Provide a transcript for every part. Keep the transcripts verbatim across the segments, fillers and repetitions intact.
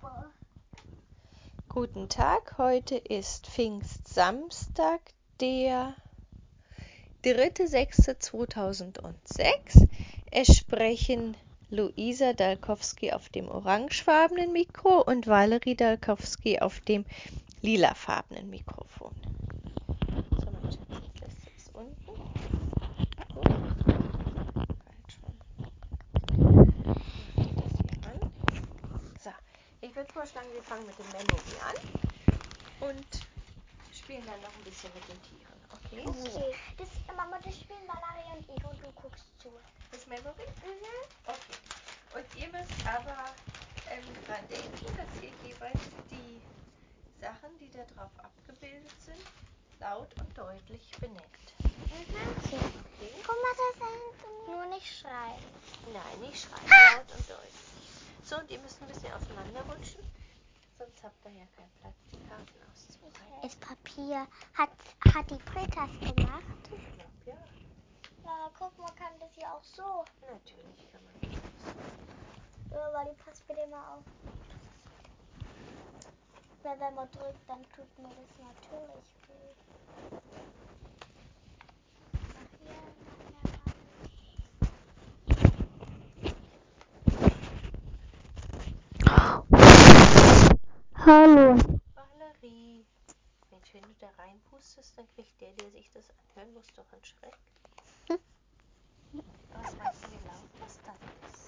Oktober. Guten Tag, heute ist Pfingstsamstag, der dritter sechster zweitausendsechs. Es sprechen Luisa Dalkowski auf dem orangefarbenen Mikro und Valerie Dalkowski auf dem lilafarbenen Mikrofon. So, mein Schatz, jetzt lässt du es unten. Gut. Halt schon. Mach dir das hier an. So, ich würde vorschlagen, wir fangen mit dem Memory an und spielen dann noch ein bisschen mit den Tieren, okay? Okay. Das, Mama, das spielen Valerie und ich und du guckst zu. Das Memory? Mhm. Okay. Und ihr müsst aber ähm, dran denken, dass ihr jeweils die Sachen, die da drauf abgebildet sind, laut und deutlich benennt. Mhm. Okay? Guck mal, das ist nur nicht schreien. Nein, nicht schreien, laut und deutlich. So, und ihr müsst ein bisschen auseinanderrutschen, sonst habt ihr ja keinen Platz, die Karten auszubreiten. Ist Papier. Hat, hat die Britta das gemacht? Ich glaube, ja. Na, guck, man kann das ja auch so. Natürlich kann man das auch so. Ja, weil die passt bitte mal auf. Weil wenn man drückt, dann tut mir das natürlich weh. Ach, hier. Hallo. Valerie, Mensch, wenn du da reinpustest, dann kriegt der, der sich das anhören muss, doch einen Schreck. Was meinst du, wie laut das dann ist?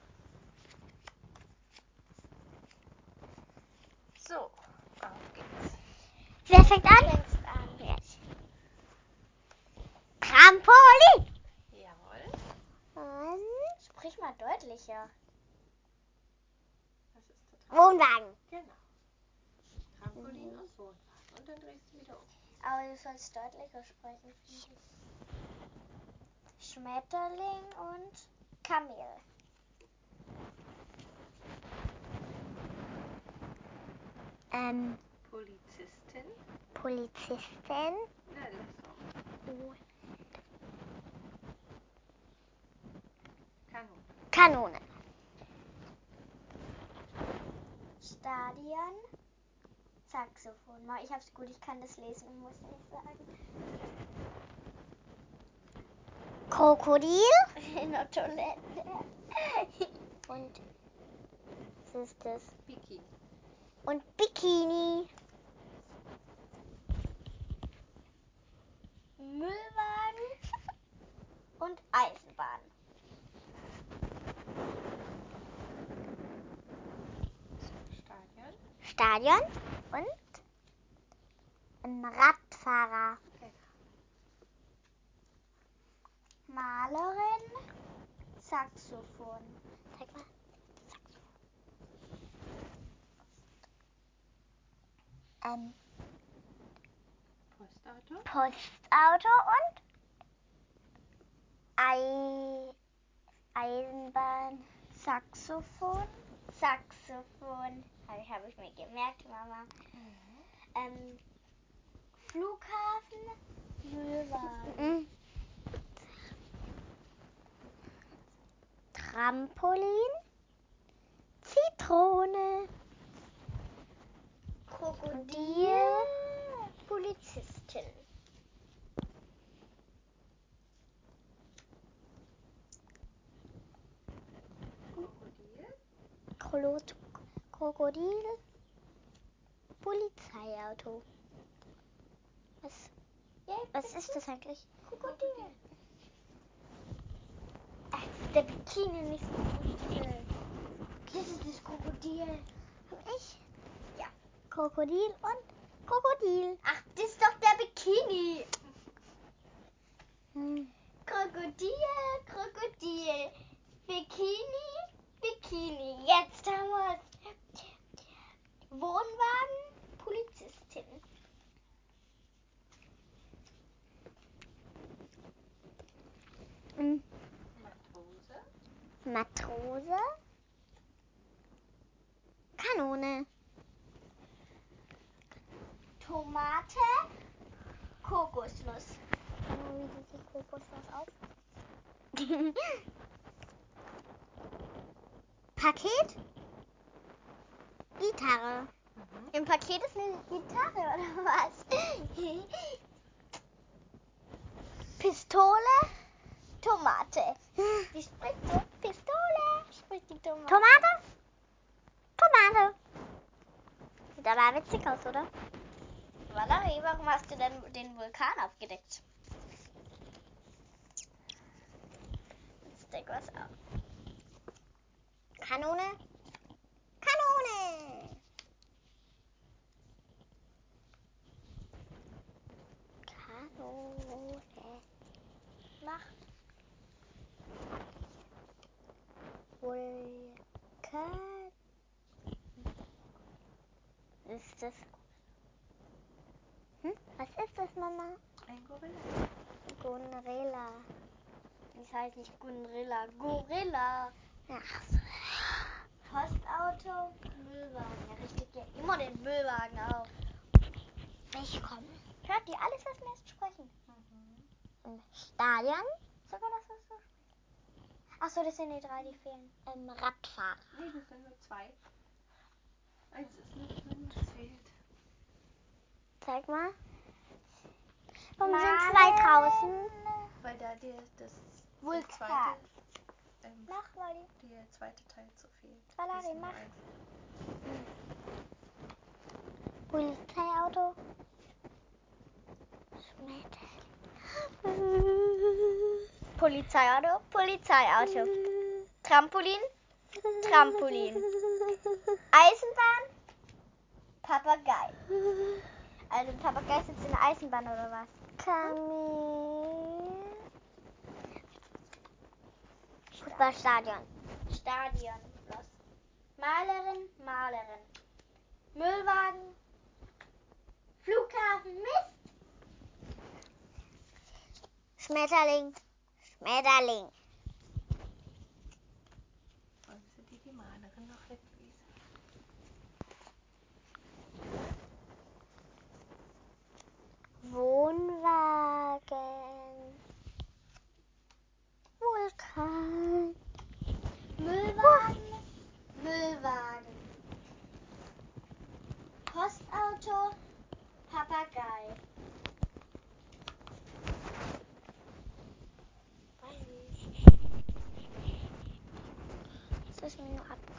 So, auf geht's. Wer fängt an? Du fängst an. Yes. Trampolin. Jawohl. Und sprich mal deutlicher. Das ist der Trampolin. Wohnwagen. Genau. Trampolin mhm. und Wohnwagen. Und dann drehst du wieder um. Aber du sollst deutlicher sprechen, finde ich. Schmetterling und Kamel. Ähm. Polizistin. Polizistin. Na, lass Oh. Kanone. Kanone. Stadion. Saxophon. Ich hab's gut, ich kann das lesen und muss nicht sagen. Krokodil. In der Toilette. Und was ist das? Bikini. Und Bikini. Müllwagen. Und Eisenbahn. Stadion. Stadion. Und ein Radfahrer. Genau. Malerin. Saxophon. Zeig mal. Ähm, Postauto. Postauto und Ei Eisenbahn, Saxophon, Saxophon, habe ich, hab ich mir gemerkt, Mama. Mhm. Ähm, Flughafen, Müllwagen, mhm. Trampolin, Zitrone, Krokodil, Polizistin. Krokodil. Krokodil, Polizeiauto. Was, was ist das eigentlich? Krokodil. Ach, das ist der Bikini, nicht das Krokodil. Das ist das Krokodil. Und ich? Ja. Krokodil und Krokodil. Ach, das ist doch der Bikini. Hm. Krokodil, Krokodil. Bikini, Bikini. Jetzt haben wir es. Wohnwagen, Polizistin. Hm. Matrose. Matrose. Kanone. Tomate. Kokosnuss. Wie sieht die Kokosnuss aus? Paket. Gitarre. Mhm. Im Paket ist eine Gitarre, oder was? Pistole, Tomate. Die spricht so. Pistole, spricht die Tomate. Tomate? Tomate. Sieht aber witzig aus, oder? Valerie, warum hast du denn den Vulkan aufgedeckt? Jetzt deck was auf. Kanone. Kanone. Kanone. Mach. Vulkan. Ist das? Hm? Was ist das, Mama? Ein Gorilla. Gunrilla. Das heißt nicht Gunrilla. Gorilla. Ach so. Postauto, Müllwagen. Ja, richtig, ja, immer den Müllwagen auf. Ich komme. Hört ihr alles, was wir jetzt sprechen? Mhm. Im Stadion? Sogar das, was du sprichst. Achso, das sind die drei, die fehlen. Im Radfahrer. Nee, das sind nur zwei. Eins ist nicht drin, das fehlt. Zeig mal. Warum sind zwei draußen? Weil da dir das der Vulkan. zweite, ähm, Mach, Molly. der zweite Teil zu fehlt. Valerie, Das ist nur mach. eins. Polizeiauto. Polizeiauto, Polizeiauto. Trampolin, Trampolin. Eisenbahn, Papagei. Also ein Papagei sitzt in der Eisenbahn oder was? Kamel. Fußballstadion. Stadion. Los. Malerin, Malerin. Müllwagen. Flughafen, Mist. Schmetterling, Schmetterling. Wollen Sie die, die Malerin noch weglesen? Wohnwagen. Vulkan. Müllwagen. Müllwagen. Postauto. Papagei. Das ist mir nur ab.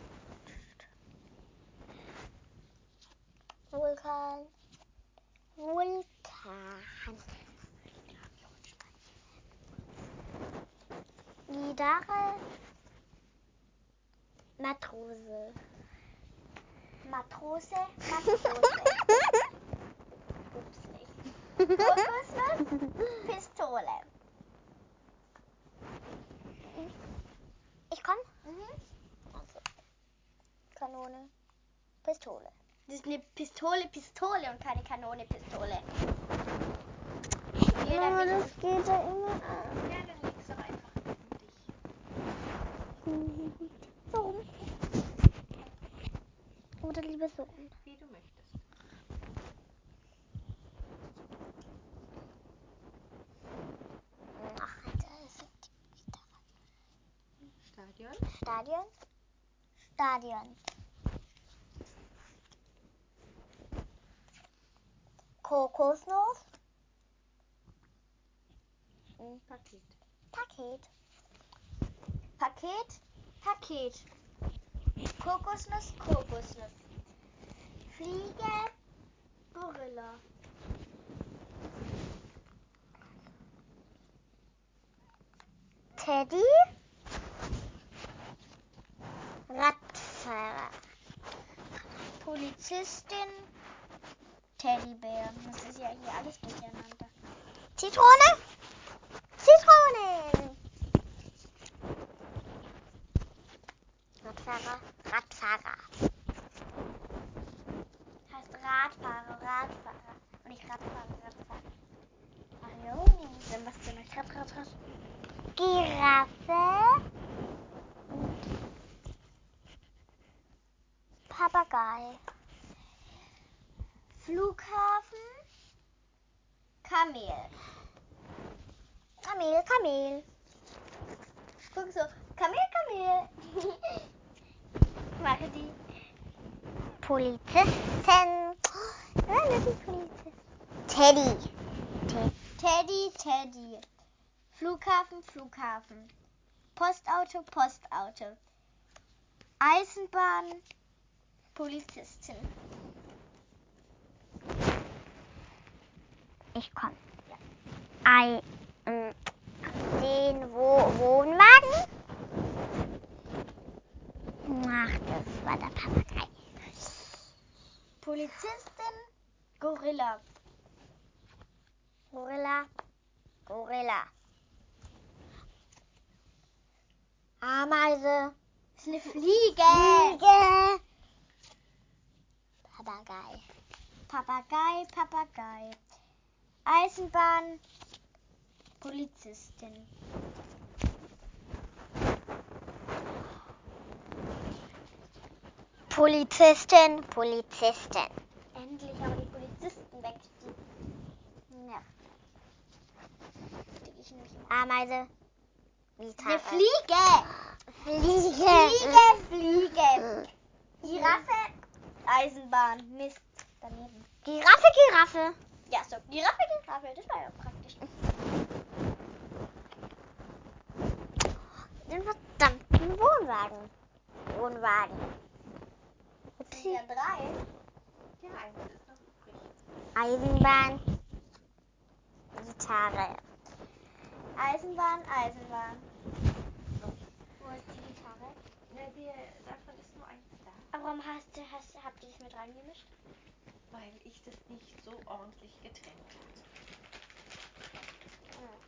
Vulkan. Vulkan. Gitarre. Matrose. Matrose. Matrose. Ups, nicht. Kokosnuss. Pistole. Ich komm. Mhm. Also. Kanone. Pistole. Das ist eine Pistole, Pistole und keine Kanone, Pistole. Jeder will das geht ja immer an. Ja, dann leg's doch einfach neben dich. Warum? Oder lieber so. Wie du möchtest. Ach, das ist Stadion. Stadion. Stadion. Kokosnuss. Paket. Paket. Paket. Paket. Kokosnuss. Kokosnuss. Fliege. Gorilla. Teddy. Radfahrer. Polizistin. Teddybär. Das ist ja hier alles durcheinander. Zitrone. Zitrone. Radfahrer. Radfahrer. Heißt Radfahrer, Radfahrer. Und nicht Radfahrer, Radfahrer. Ach jo. Dann was denn noch Rad, Rad, Rad. Giraffe. Und Papagei. Flughafen. Kamel. Kamel, Kamel. Guck so. Kamel, Kamel. Mache die. Polizisten. Nein, das ist Polizist. Teddy. Te- Teddy, Teddy. Flughafen, Flughafen. Postauto, Postauto. Eisenbahn, Polizistin. Ich komme. Ein, ähm, den Wo- Wohnwagen. Ach, das war der Papagei. Polizistin, Gorilla. Gorilla, Gorilla. Ameise. Das ist eine Fliege. Fliege. Papagei. Papagei, Papagei. Eisenbahn, Polizistin. Polizistin, Polizistin. Endlich haben die Polizisten weg. Ja. Ameise. Eine Fliege. Fliege. Fliege, Fliege. Giraffe, Eisenbahn. Mist. Daneben. Giraffe, Giraffe. Ja, so. Giraffe, Giraffe. Das war ja praktisch. Den verdammten Wohnwagen. Wohnwagen. Das sind ja drei. Ja, eins ist noch übrig. Eisenbahn. Gitarre. Eisenbahn, Eisenbahn. Wo ist die Gitarre? Na, der, davon ist nur eins da. Aber warum hast du, hast, habt ihr das mit reingemischt? Weil ich das nicht so ordentlich getrennt hatte. Hm.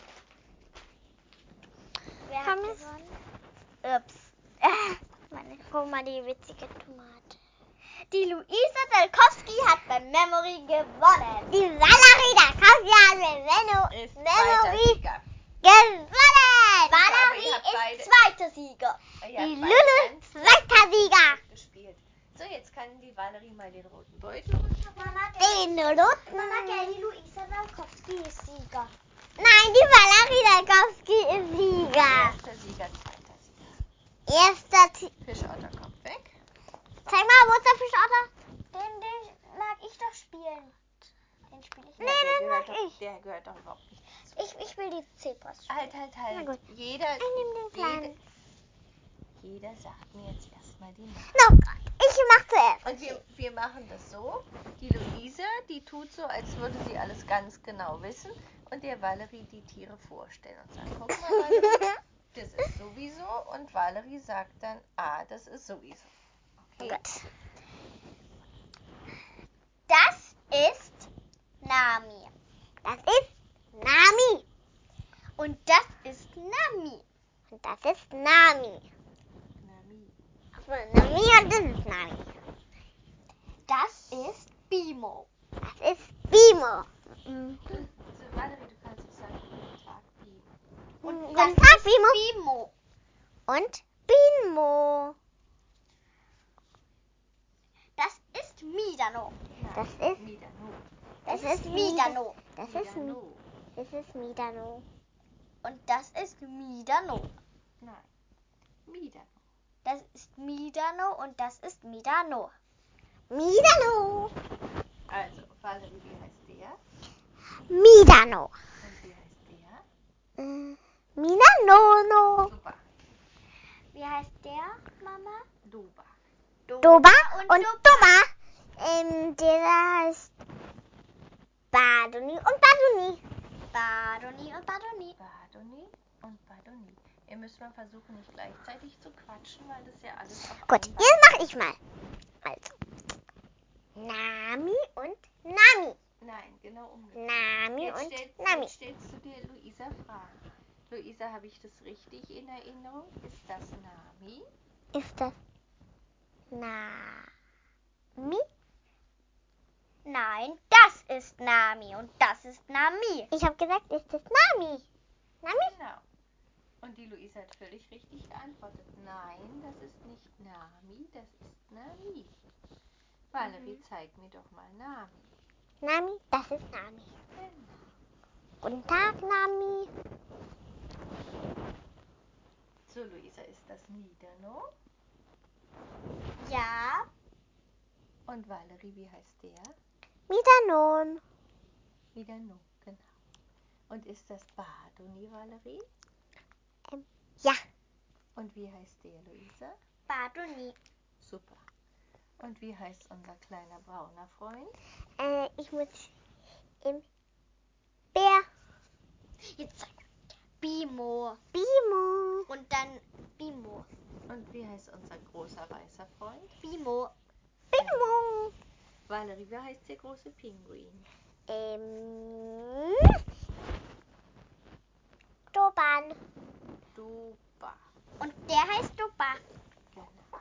Wer hat gewonnen? Ups. Meine, guck mal, die witzige Tomate. Die Luisa Dalkowski hat bei Memory gewonnen. Die Valerie Dalkowski hat bei Meno- Ist Memory Sieger. gewonnen. Aber Valerie ihr habt beide- ist zweiter Sieger. Ihr habt Die beide Lulu ganz zweiter Sieger. gut gespielt. So, jetzt kann die Valerie mal den roten Beutel runterholen. Mama, den roten. Mama, gell, die Luisa Dalkowski ist Sieger. Nein, die Valerie Dalkowski ist Sieger. Erster Sieger, zweiter Sieger. Erster T- Fischotter kommt weg. Zeig mal, wo ist der Fischotter? Den, den mag ich doch spielen. Den spiele ich. Nee, Ja, der den gehört mag doch, ich. Der gehört doch überhaupt nicht dazu. Ich, ich will die Zebras spielen. Halt, halt, halt. Na gut. Jeder, Ich nehme den jeder, kleinen. jeder sagt mir jetzt erstmal die Namen. No, ich mach zuerst. Und wir, wir machen das so. Die Luisa, die tut so, als würde sie alles ganz genau wissen. Und der Valerie die Tiere vorstellen und sagen, guck mal, Valerie, das ist sowieso. Und Valerie sagt dann, ah, das ist sowieso. Okay. Gut. Das ist Nami. Das ist Nami. Und das ist Nami. Und das ist Nami. Nami. Nami und das ist Nami. Das ist Bimo. Das ist Bimo. Mhm. So, Valerie, du kannst auch sagen, guten Tag, Bimo. Und Und das ist Bimo. Bimo. Und Bimo. Das ist Midano. Das ist Midano. Das ist Midano. Das ist Midano. Das ist Midano. Und das ist Midano. Nein. Midano. Das ist Midano und das ist Midano. Midano. Also, Valerie, wie heißt der? Midano. Und wie heißt der? Mm, Midano. Super. Wie heißt der, Mama? Doba. Doba und, und Doba. Ähm, der heißt Badoni und Badoni. Badoni und Badoni. Badoni und Badoni. Ihr müsst mal versuchen, nicht gleichzeitig zu quatschen, weil das ja alles auf Gut, einem jetzt Bein mache ich mal. Also, Nami und Nami. Nein, genau umgekehrt. Nami Jetzt, und stellst, Nami. jetzt stellst du dir Luisa Fragen. Luisa, habe ich das richtig in Erinnerung? Ist das Nami? Ist das Nami? Nein, das ist Nami und das ist Nami. Ich habe gesagt, ist das Nami? Nami? Genau. Und die Luisa hat völlig richtig geantwortet. Nein, das ist nicht Nami, das ist Nami. Valerie, Mhm. zeig mir doch mal Nami. Nami, das ist Nami. Genau. Guten Tag, Nami. So, Luisa, ist das Midano? Ja. Und Valerie, wie heißt der? Midanon. Midano, genau. Und ist das Badoni, Valerie? Ähm, ja. Und wie heißt der, Luisa? Badoni. Super. Und wie heißt unser kleiner brauner Freund? Äh, ich muss im Bär. Jetzt sag Bimo. Bimo. Und dann Bimo. Und wie heißt unser großer weißer Freund? Bimo. Bimo. Valerie, wie heißt der große Pinguin? Ähm. Doban. Duba. Und der heißt Duba. Genau.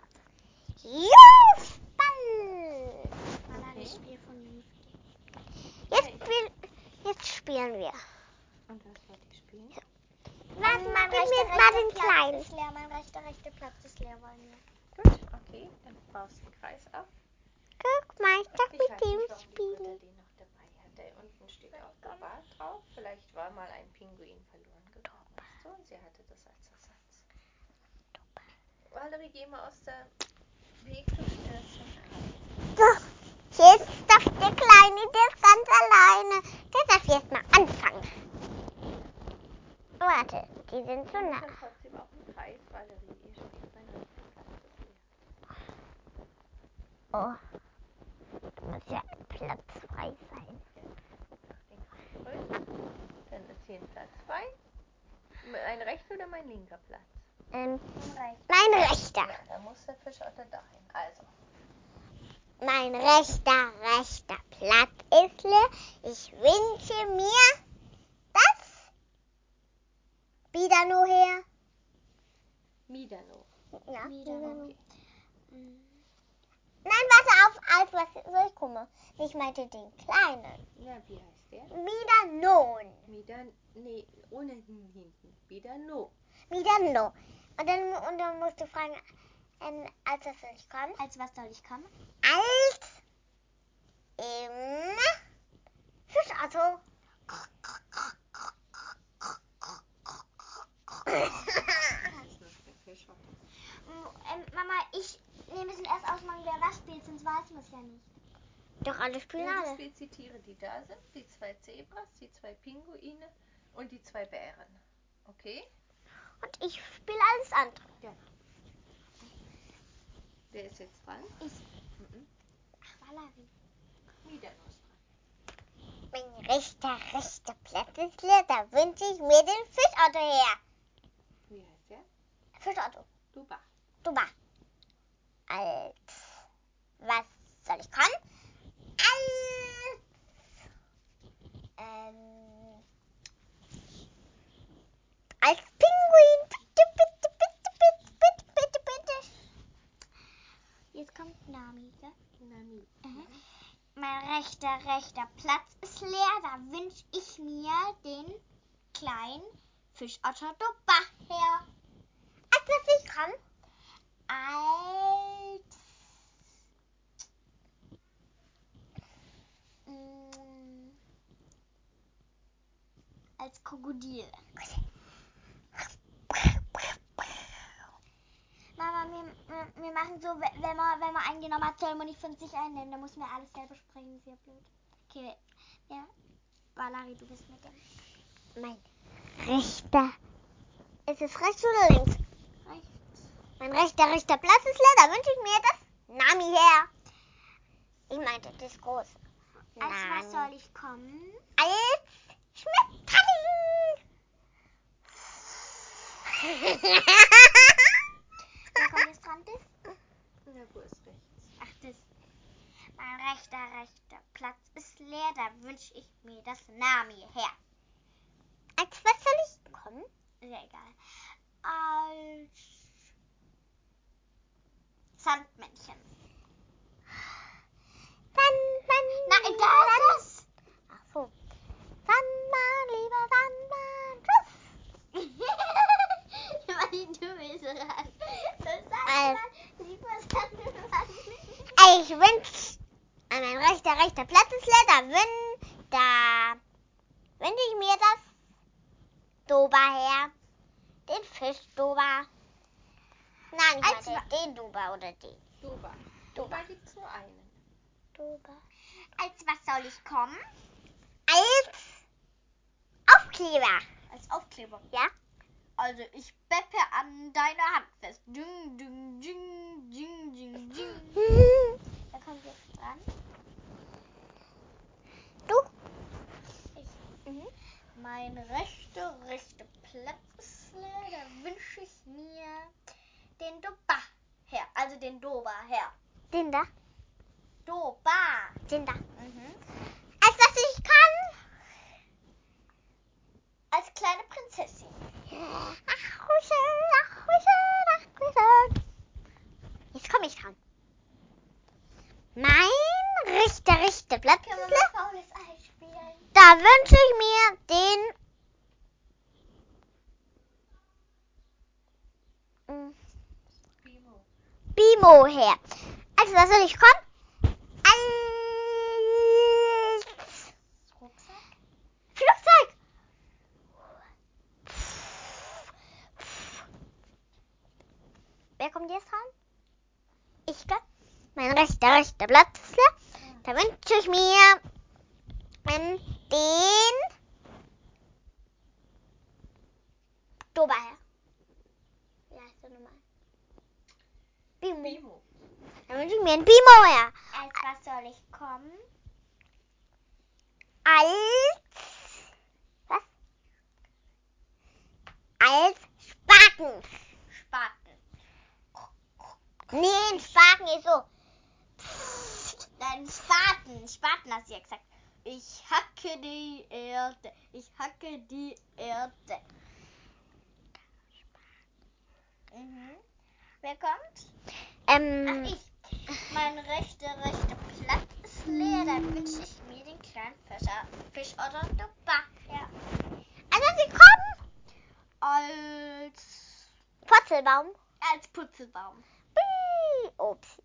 Fußball. Okay. Ich spiele von Jetzt, spiel, jetzt spielen wir. Und was wollt ihr spielen? Was ähm, mein rechter, rechter Martin Platz Klein. Ist leer. Mein rechter, rechter Platz ist leer bei mir. Gut, okay. Dann baust du den Kreis auf. Guck mal, ich darf Ich mit weiß dem nicht, warum die Britta spielen. den noch dabei hat. Da unten steht auch Duba drauf. Vielleicht war mal ein Pinguin verloren gegangen. Weißt du? Und sie hatte das als Ersatz. Valerie, geh mal aus der Weg, du störst den Kreis. So, jetzt darf der Kleine, der ist ganz alleine. Der darf jetzt mal anfangen. Warte, die sind so nah. Wir sind trotzdem auf dem Kreis, Valerie. Ihr spielt mein rechter Platz ist leer. Oh, muss ja Platz frei sein. Den Kreis größer. Dann ist hier ein Platz frei. Mein rechter oder mein linker Platz? Ähm, mein rechter. Ja, da muss der Fischotter dahin. Also. Mein rechter, rechter Platz ist leer. Ich wünsche mir das Bidano her. Midano. Ja, Midano. Okay. Nein, warte auf, als was soll ich kommen? Ich meinte den kleinen. Ja, wie heißt der? Midanon. Midan, nee, ohne hinten. Midano. Midano. Und dann, und dann musst du fragen, ähm, als was soll ich kommen? Als was soll ich kommen? Als im Fischauto. ähm, Mama, ich nee, müssen erst ausmachen, wer was spielt, sonst weiß man es ja nicht. Doch, alle spielen Ja, alle. du spielst die Tiere, die da sind. Die zwei Zebras, die zwei Pinguine und die zwei Bären. Okay? Und ich spiele alles andere. Ja. Wer ist jetzt dran? Ich. Mhm. Ach, Valerie. Midano ist dran. Mein rechter, rechter Platz ist leer. Da wünsche ich mir den Fischauto her. Wie heißt der? Fischauto. Duba. Duba. Als was soll ich kommen? Als ähm, als Pinguin. Bitte, bitte, bitte, bitte, bitte, bitte, bitte. Jetzt kommt Nami, gell? Nami. Mhm. Mein rechter, rechter Platz ist leer. Da wünsche ich mir den kleinen Fischotter Duba her. Als was ich komme? Als mh, als Krokodil. Mama, wir, wir, wir machen so, wenn man, wenn man eingenommen hat, soll man nicht von sich einnehmen. Da muss man alles selber springen, sehr blöd. Okay, ja. Valerie, du bist mit dem. Mein rechter. Ist es rechts oder links? Rechts. Mein rechter, rechter Platz ist leer. Da wünsche ich mir das Nami her. Ich meinte das große. Als Nami. Was soll ich kommen? Als Schmetterling. Wer kommt jetzt dran? Das? Ja, wo ist rechts? Ach, das. Mein rechter, rechter Platz ist leer. Da wünsche ich mir das Nami her. Als was soll ich kommen? Ist ja egal. Als Sandmännchen. Sandmann. Nein, das. Ach so. Sandmann, lieber Sandmann. Tschüss. Weil du bist ran. Sandmann, lieber Sandmann. Ich wünsche, mein rechter, rechter Platz ist leer. Da wün, da wünsche ich mir das Doba her. Den Fisch-Doba. Nein, ich meinte den Doba oder den. Duba. Duba gibt es nur einen. Dober. Als was soll ich kommen? Als Aufkleber. Als Aufkleber? Ja. Also ich beppe an deiner Hand fest. Ding, ding, ding, ding, ding, ding. Da kommt jetzt dran. Du? Ich. Mhm. Mein rechter, rechter Platzle, da wünsche ich mir den Doba her. Also den Doba her. Den da? Doba. Den da. Mhm. Als was ich kann? Als kleine Prinzessin. Ach, Rüssel, ach, Rüssel, ach, Rüssel. Jetzt komme ich dran. Mein rechter, rechter Platz. Können wir mal faules Ei spielen? Da wünsche ich mir den Bimo. Bimo her. Also, was soll ich kommen? Als Rucksack? Flugzeug. Wer kommt jetzt dran? Ich glaube, mein rechter, rechter Platz. Da wünsche ich mir den Dober her. Wie heißt der nochmal? Bimo. Bimo. Da wünsche ich mir einen Bimo her. Als was soll ich kommen? Als was? Als Spaten. Spaten. Nee, ein Spaten ist so. Nein, Spaten. Spaten hast du ja gesagt. Ich hacke die Erde. Ich hacke die Erde. Mhm. Wer kommt? Ähm, Ach, ich. Mein rechter, rechter Platz ist leer. Dann wünsche ich mir den kleinen Fischer, Fisch oder Doba. Ja. Also, sie kommen als Purzelbaum. Als Purzelbaum. Ups.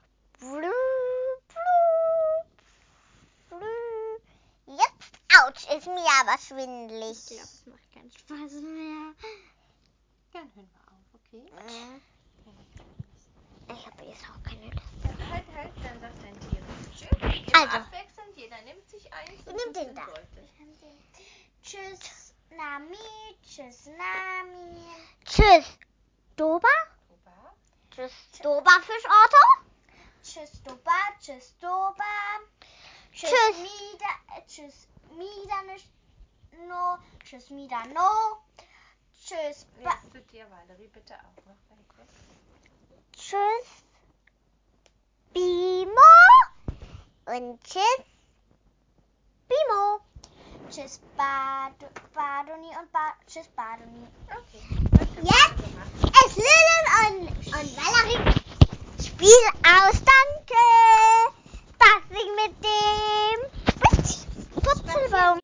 Jetzt, ouch, ist mir aber schwindelig. Ich glaube, es macht keinen Spaß mehr. Dann hören wir auf, okay? Mhm. Ich habe jetzt auch keine Lust. Ja, halt, halt, dann sagt dein Tier tschüss. Immer Also. abwechselnd, jeder nimmt sich eins Ich und nehme du den da. Tschüss, Nami. Tschüss, Nami. Tschüss, Doba. Doba. Tschüss, Doba Fischauto. Tschüss, Doba. Tschüss, Doba. Tschüss, tschüss. Mida. Tschüss, Mida. No. Tschüss, Mida. No. Tschüss. Nächste Tier, Valerie, bitte auch noch welche. Tschüss, Bimo. Und tschüss, Bimo. Tschüss, Bad Badoni und ba Tschüss, Badoni. Okay.